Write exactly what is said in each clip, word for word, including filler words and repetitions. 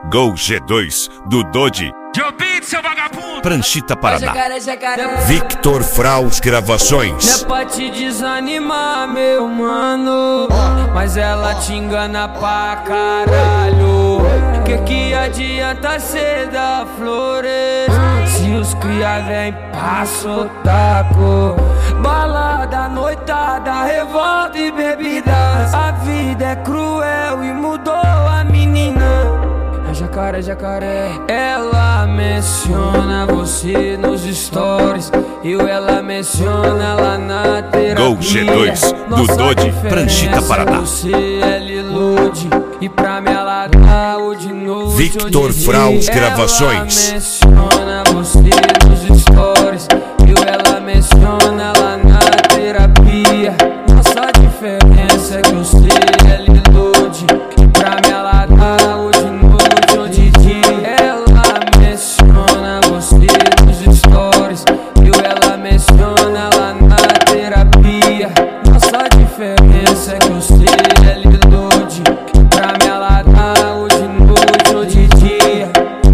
Gol G dois do Dodi. Seu vagabundo. Pranchita, Paraná. Jacaré, jacaré. Victor Fraus Gravações. Não é pra te desanimar, meu mano, mas ela te engana pra caralho. Que que adianta cê dar flores se os cria vem pra sotaco? Balada, noitada, revolta e bebidas. A vida é cruel e mudou a menina. É jacaré, jacaré. Ela menciona você nos stories e ela menciona lá na terapia. Gol G dois do Dodi. Pranchita, Paraná. Você ela ilude e pra me aladar o de noite. Victor Fraus Gravações. Ela menciona você nos stories e ela menciona lá na terapia. Nossa diferença é que você ela ilude e pra me aladar o de noite ou de dia. Ela menciona você nos stories e ela menciona lá na terapia. Nossa diferença é que você ela ilude e pra me aladar o de noite ou de dia.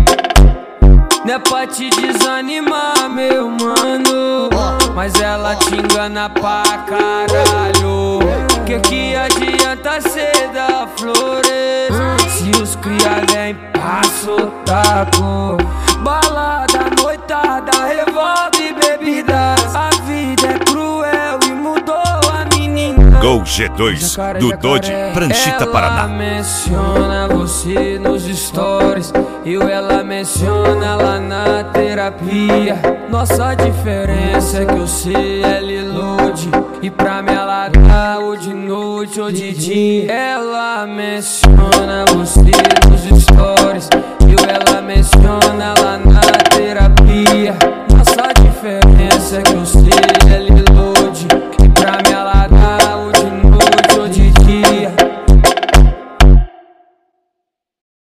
Não é pra te desanimar, meu mano, mas ela te engana pra caralho. Que que adianta cê dar flores se os cria vem pra sotaco? Balada, noitada, revolta e bebidas. A vida é cruel e mudou a menina. Gol G dois do Dodi. Pranchita, Paraná. Ela menciona você nos stories e ela menciona lá na terapia. Nossa diferença é que você ela ilude e pra me aladar o de noite ou de dia. Ela menciona você nos stories e ela menciona lá na terapia. Nossa diferença é que você ela